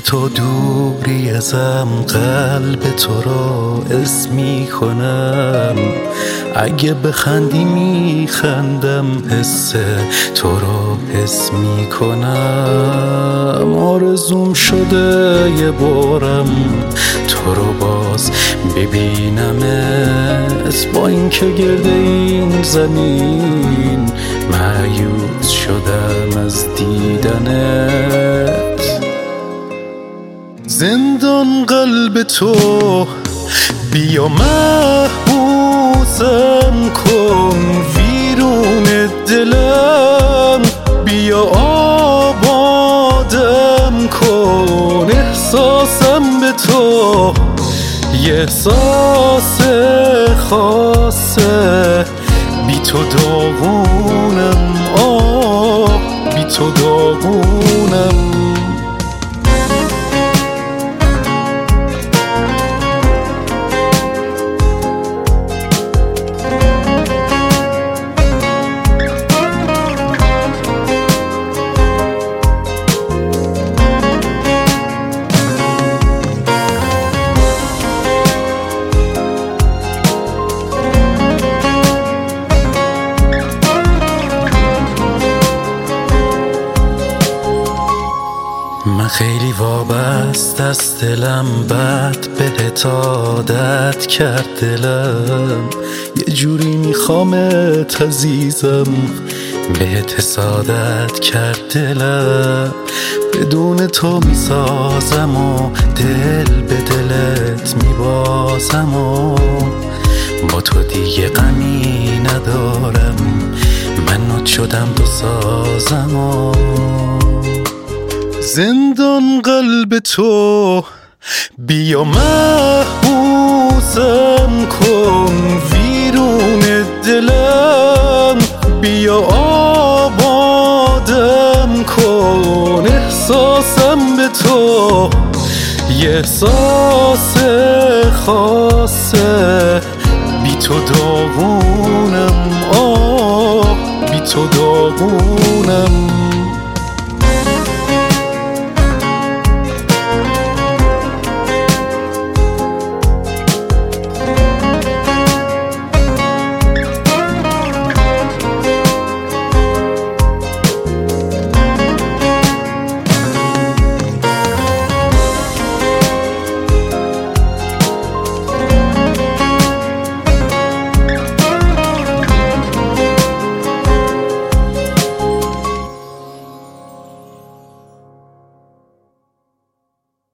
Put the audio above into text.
تو دوری ازم قلب تو را اسم میکنم. اگه بخندی میخندم، حس تو را حس میکنم. آرزوم شده یه بارم تو رو باز ببینمت، با این که گرد این زمین مایوس شدم از دیدنت. زندان قلب تو بیا محبوسم کن، ویرون دلم بیا آبادم کن. احساسم به تو یه احساس خاصه، بی تو داغونم، بی تو داغونم. من خیلی وابست از دلم، بد بهت عادت کرد دلم. یه جوری میخوامت عزیزم، بهت حسادت کرد دلم. بدون تو میسازم و دل به دلت میبازم و با تو دیگه غمی ندارم. من نوت شدم تو سازم و زندان قلب تو بیا محبوسم کن، ویرون دلم بیا آبادم کن. احساسم به تو یه احساس خاصه، بی تو داغونم، بی تو داغونم.